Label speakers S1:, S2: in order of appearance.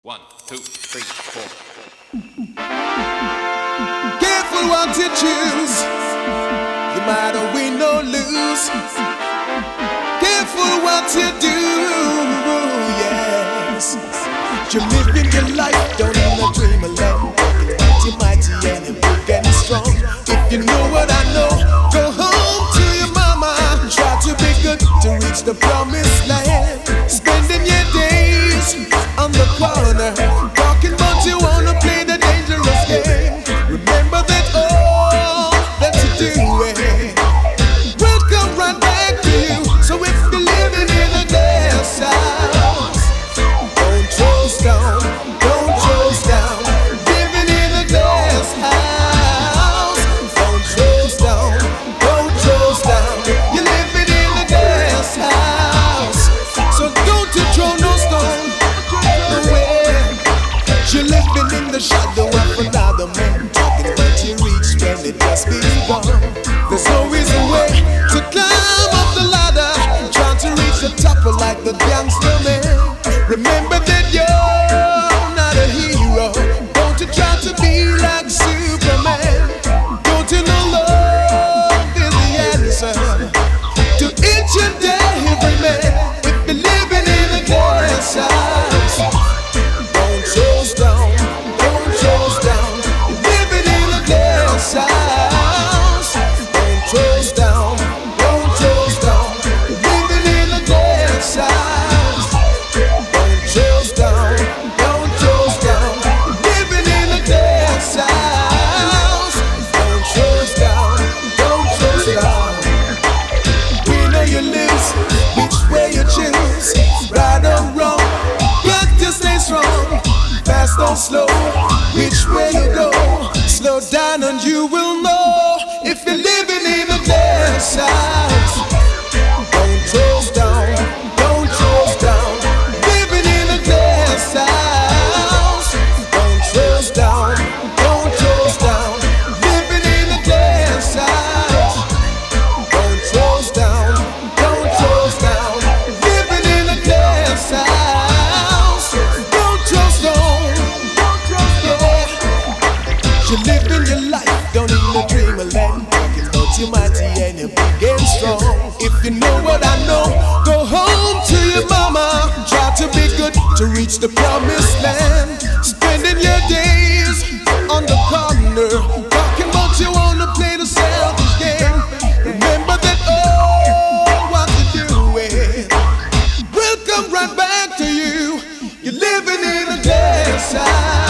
S1: One, two, three, four.
S2: Careful what you choose. You might win or lose. Careful what you do. Yes. You're living your life, don't need no dream alone. You're mighty and you're big and strong. If you know what I know, go home to your mama. Try to be good to reach the promised land. Spending your days on the corner, talking about you wanna play the dangerous game. Remember that all that you do will come right back to you. So if you're living in a glass house, don't choose down, don't choose down. Living in a glass house, don't choose down, don't choose down. You're living in a glass house, so don't you throw no stone away. You're living in the shadow of another man, talking about you reach when it just begun. There's always a way to climb up the ladder, trying to reach the top like the gangster man. Remember that you're not a hero. Don't you try to be like Superman. Don't you know love is the answer to each and every man. If you're living in a glass house, don't choose down, don't choose down. You're living in a glass house, don't choose down, don't choose down. You're living in a glass house, don't choose down, don't choose down. You're living in a glass house, don't choose down, don't choose down. We know you lose, which way you choose, right or wrong. Got to stay strong, fast or slow, which way you go. Slow down and you will know if you're living in a glass house. Don't choose down, don't choose down. Living in a glass house, don't choose down, don't choose down. Living in a glass house, don't choose down, don't choose down. Living in a glass house, don't choose down, yeah. You're living your life, don't need no dreamland. Talking about you mighty and you're big and strong. If you know what I know, go home to your mama. Try to be good to reach the promised land. Spending your days on the corner, talking about you wanna play the selfish game. Remember that all what you do will come right back to you. You're living in a glass house.